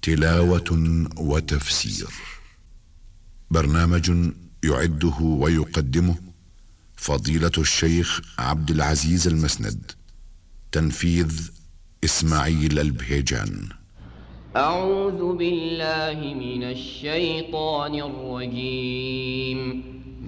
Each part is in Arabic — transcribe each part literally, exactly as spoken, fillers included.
تلاوة وتفسير، برنامج يعده ويقدمه فضيلة الشيخ عبد العزيز المسند، تنفيذ إسماعيل البهيجان. أعوذ بالله من الشيطان الرجيم.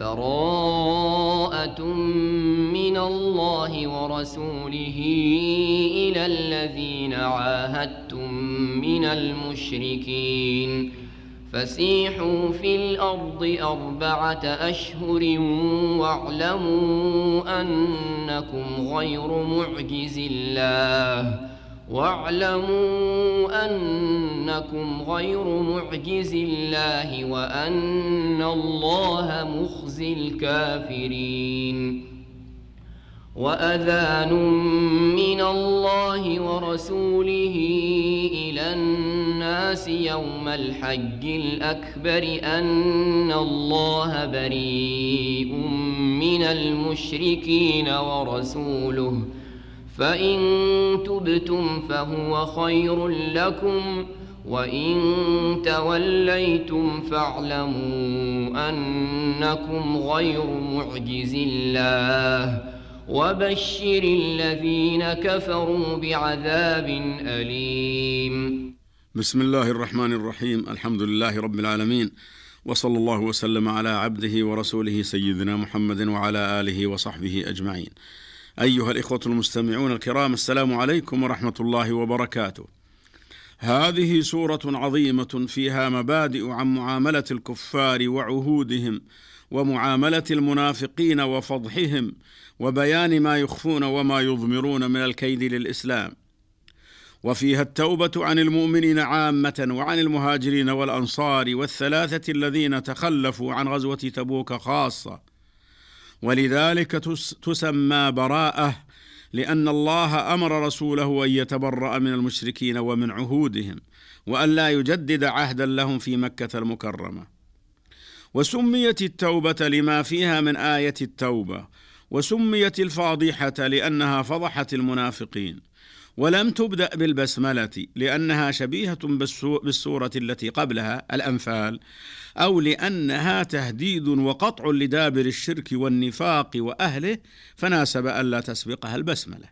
براءة من الله ورسوله إلى الذين عاهدتم من المشركين فسيحوا في الأرض أربعة أشهر واعلموا أنكم غير معجز الله واعلموا أنكم غير معجز الله وأن الله مخزي الكافرين. وأذان من الله ورسوله إلى الناس يوم الحج الأكبر أن الله بريء من المشركين ورسوله، فإن تبتم فهو خير لكم وإن توليتم فاعلموا أنكم غير معجز الله وبشر الذين كفروا بعذاب أليم. بسم الله الرحمن الرحيم. الحمد لله رب العالمين، وصلى الله وسلم على عبده ورسوله سيدنا محمد وعلى آله وصحبه أجمعين. أيها الإخوة المستمعون الكرام، السلام عليكم ورحمة الله وبركاته. هذه سورة عظيمة فيها مبادئ عن معاملة الكفار وعهودهم، ومعاملة المنافقين وفضحهم، وبيان ما يخفون وما يضمرون من الكيد للإسلام. وفيها التوبة عن المؤمنين عامة وعن المهاجرين والأنصار والثلاثة الذين تخلفوا عن غزوة تبوك خاصة، ولذلك تسمى براءة، لأن الله أمر رسوله أن يتبرأ من المشركين ومن عهودهم، وأن لا يجدد عهدا لهم في مكة المكرمة. وسميت التوبة لما فيها من آية التوبة، وسميت الفاضحة لأنها فضحت المنافقين. ولم تبدأ بالبسملة لأنها شبيهة بالسورة التي قبلها الأنفال، أو لأنها تهديد وقطع لدابر الشرك والنفاق وأهله، فناسب ألا تسبقها البسملة.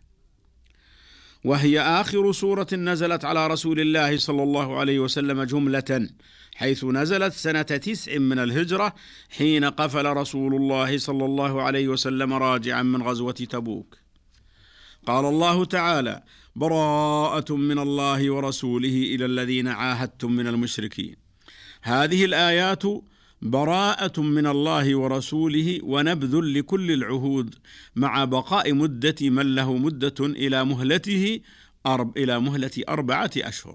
وهي آخر سورة نزلت على رسول الله صلى الله عليه وسلم جملة، حيث نزلت سنة تسع من الهجرة، حين قفل رسول الله صلى الله عليه وسلم راجعا من غزوة تبوك. قال الله تعالى: براءة من الله ورسوله إلى الذين عاهدتم من المشركين. هذه الآيات براءة من الله ورسوله ونبذ لكل العهود، مع بقاء مدة من له مدة إلى مهلته أرب إلى مهلة أربعة أشهر.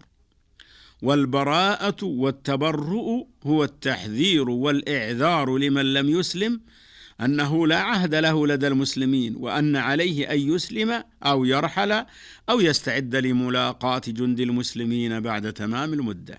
والبراءة والتبرؤ هو التحذير والإعذار لمن لم يسلم أنه لا عهد له لدى المسلمين، وأن عليه أن يسلم أو يرحل أو يستعد لملاقاة جند المسلمين بعد تمام المدة.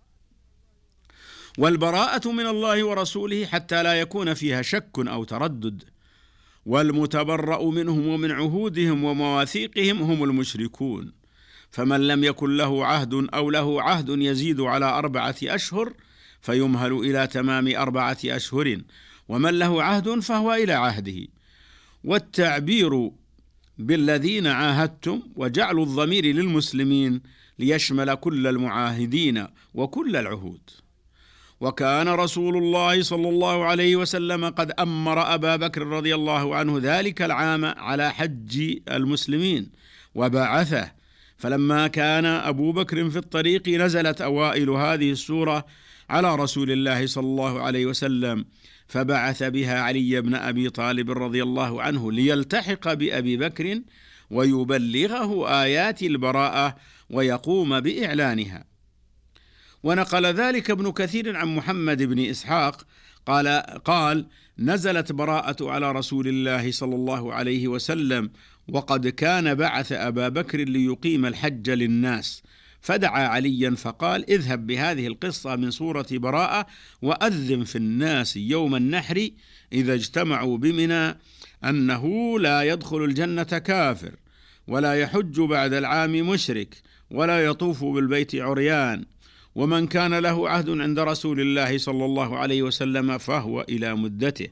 والبراءة من الله ورسوله حتى لا يكون فيها شك أو تردد. والمتبرأ منهم ومن عهودهم ومواثيقهم هم المشركون، فمن لم يكن له عهد أو له عهد يزيد على أربعة أشهر فيمهل إلى تمام أربعة أشهر، ومن له عهد فهو إلى عهده. والتعبير بالذين عاهدتم وجعل الضمير للمسلمين ليشمل كل المعاهدين وكل العهود. وكان رسول الله صلى الله عليه وسلم قد أمر أبا بكر رضي الله عنه ذلك العام على حج المسلمين وبعثه، فلما كان أبو بكر في الطريق نزلت أوائل هذه السورة على رسول الله صلى الله عليه وسلم، فبعث بها علي بن أبي طالب رضي الله عنه ليلتحق بأبي بكر ويبلغه آيات البراءة ويقوم بإعلانها. ونقل ذلك ابن كثير عن محمد بن إسحاق قال قال نزلت براءة على رسول الله صلى الله عليه وسلم وقد كان بعث أبا بكر ليقيم الحج للناس، فدعا عليا فقال: اذهب بهذه القصة من سورة براءة وأذن في الناس يوم النحر إذا اجتمعوا بمنى أنه لا يدخل الجنة كافر، ولا يحج بعد العام مشرك، ولا يطوف بالبيت عريان، ومن كان له عهد عند رسول الله صلى الله عليه وسلم فهو إلى مدته.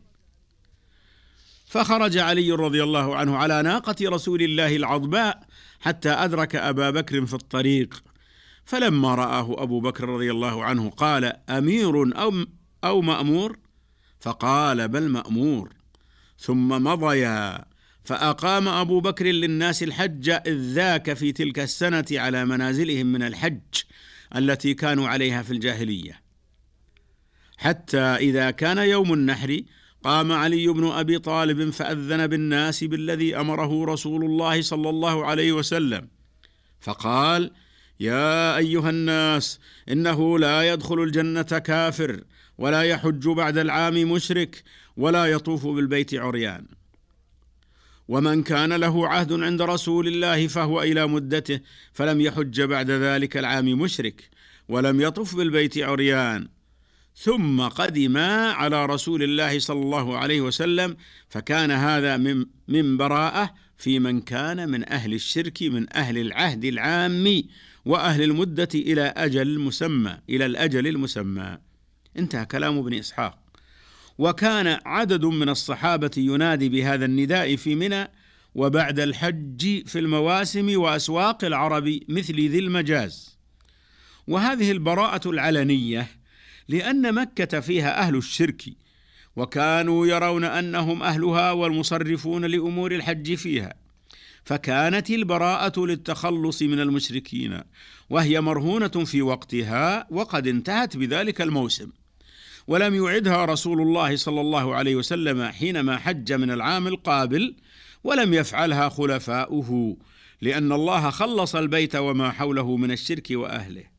فخرج علي رضي الله عنه على ناقة رسول الله العضباء حتى أدرك أبا بكر في الطريق، فلما رآه أبو بكر رضي الله عنه قال: أمير أو, أو مأمور؟ فقال: بل مأمور. ثم مضيا، فأقام أبو بكر للناس الحج إذ ذاك في تلك السنة على منازلهم من الحج التي كانوا عليها في الجاهلية، حتى إذا كان يوم النحر قام علي بن أبي طالب فأذن بالناس بالذي أمره رسول الله صلى الله عليه وسلم، فقال: يا أيها الناس، إنه لا يدخل الجنة كافر، ولا يحج بعد العام مشرك، ولا يطوف بالبيت عريان. ومن كان له عهد عند رسول الله فهو إلى مدته، فلم يحج بعد ذلك العام مشرك، ولم يطف بالبيت عريان. ثم قدما على رسول الله صلى الله عليه وسلم، فكان هذا من من براءة في من كان من أهل الشرك من أهل العهد العام وأهل المدة إلى أجل مسمى إلى الأجل المسمى. انتهى كلام ابن إسحاق. وكان عدد من الصحابة ينادي بهذا النداء في منى وبعد الحج في المواسم وأسواق العرب مثل ذي المجاز. وهذه البراءة العلنية لأن مكة فيها أهل الشرك، وكانوا يرون أنهم أهلها والمصرفون لأمور الحج فيها، فكانت البراءة للتخلص من المشركين، وهي مرهونة في وقتها وقد انتهت بذلك الموسم، ولم يعدها رسول الله صلى الله عليه وسلم حينما حج من العام القابل، ولم يفعلها خلفاؤه، لأن الله خلص البيت وما حوله من الشرك وأهله.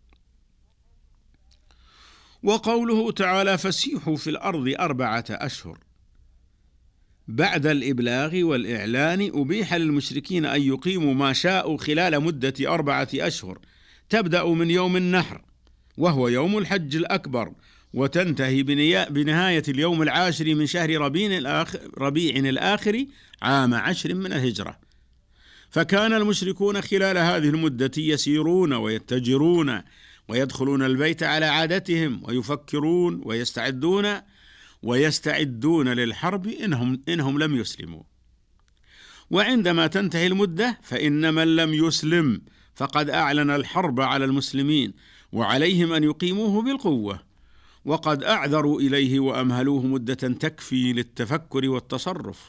وقوله تعالى: فسيحوا في الأرض أربعة أشهر، بعد الإبلاغ والإعلان أبيح للمشركين أن يقيموا ما شاءوا خلال مدة أربعة أشهر، تبدأ من يوم النحر وهو يوم الحج الأكبر، وتنتهي بنهاية اليوم العاشر من شهر ربيع الآخر, ربيع الآخر عام عشر من الهجرة. فكان المشركون خلال هذه المدة يسيرون ويتجرون ويدخلون البيت على عادتهم، ويفكرون ويستعدون ويستعدون للحرب إنهم, إنهم لم يسلموا. وعندما تنتهي المدة فإن من لم يسلم فقد أعلن الحرب على المسلمين، وعليهم أن يقيموه بالقوة، وقد أعذروا إليه وأمهلوه مدة تكفي للتفكر والتصرف.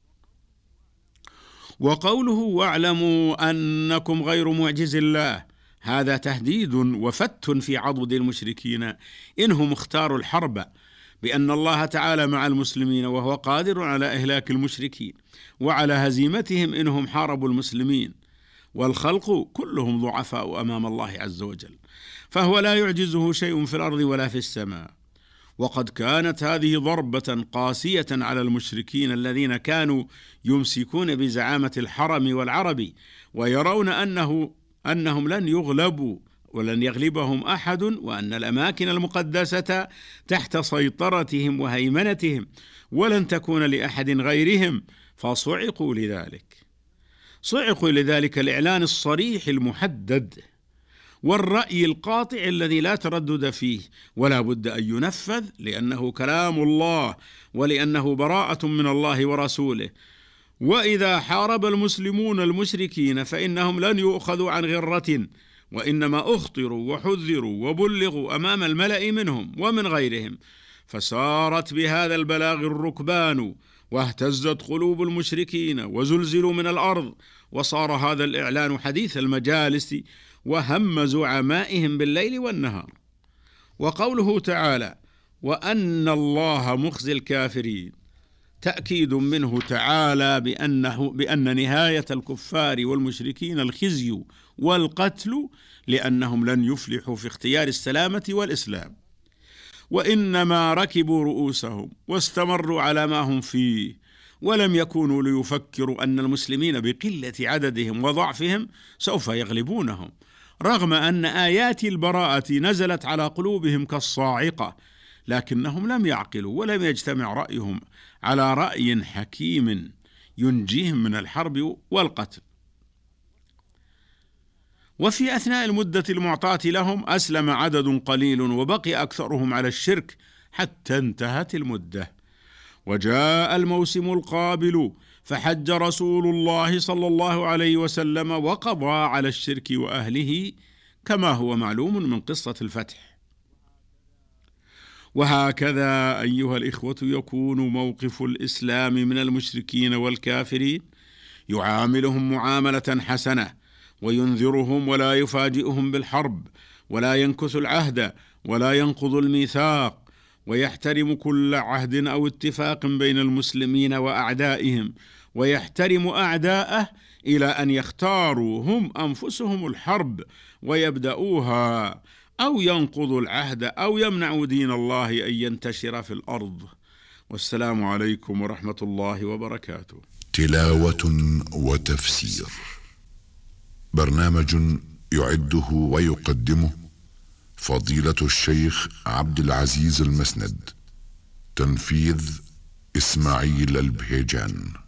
وقوله: واعلموا أنكم غير معجز الله، هذا تهديد وفت في عضد المشركين إنهم اختاروا الحرب، بأن الله تعالى مع المسلمين وهو قادر على إهلاك المشركين وعلى هزيمتهم إنهم حاربوا المسلمين، والخلق كلهم ضعفاء أمام الله عز وجل، فهو لا يعجزه شيء في الأرض ولا في السماء. وقد كانت هذه ضربة قاسية على المشركين الذين كانوا يمسكون بزعامة الحرم والعرب، ويرون أنه أنهم لن يغلبوا ولن يغلبهم أحد، وأن الأماكن المقدسة تحت سيطرتهم وهيمنتهم ولن تكون لأحد غيرهم، فصعقوا لذلك صعقوا لذلك الإعلان الصريح المحدد والرأي القاطع الذي لا تردد فيه ولا بد أن ينفذ، لأنه كلام الله ولأنه براءة من الله ورسوله. وإذا حارب المسلمون المشركين فإنهم لن يؤخذوا عن غرة، وإنما أخطروا وحذروا وبلغوا أمام الملأ منهم ومن غيرهم، فسارت بهذا البلاغ الركبان، واهتزت قلوب المشركين وزلزلوا من الأرض، وصار هذا الإعلان حديث المجالس وهم زعمائهم بالليل والنهار. وقوله تعالى: وأن الله مخزي الكافرين، تأكيد منه تعالى بأنه بأن نهاية الكفار والمشركين الخزي والقتل، لأنهم لن يفلحوا في اختيار السلامة والإسلام، وإنما ركبوا رؤوسهم واستمروا على ما هم فيه، ولم يكونوا ليفكروا أن المسلمين بقلة عددهم وضعفهم سوف يغلبونهم، رغم أن آيات البراءة نزلت على قلوبهم كالصاعقة، لكنهم لم يعقلوا ولم يجتمع رأيهم على رأي حكيم ينجيهم من الحرب والقتل. وفي أثناء المدة المعطاة لهم أسلم عدد قليل وبقي أكثرهم على الشرك حتى انتهت المدة. وجاء الموسم القابل فحج رسول الله صلى الله عليه وسلم وقضى على الشرك وأهله كما هو معلوم من قصة الفتح. وهكذا أيها الإخوة يكون موقف الإسلام من المشركين والكافرين، يعاملهم معاملة حسنة وينذرهم ولا يفاجئهم بالحرب ولا ينكث العهد ولا ينقض الميثاق، ويحترم كل عهد أو اتفاق بين المسلمين وأعدائهم، ويحترم أعداءه إلى أن يختاروا هم أنفسهم الحرب ويبدأوها، أو ينقضوا العهد أو يمنعوا دين الله أن ينتشر في الأرض. والسلام عليكم ورحمة الله وبركاته. تلاوة وتفسير، برنامج يعده ويقدمه فضيلة الشيخ عبد العزيز المسند. تنفيذ إسماعيل البهيجان.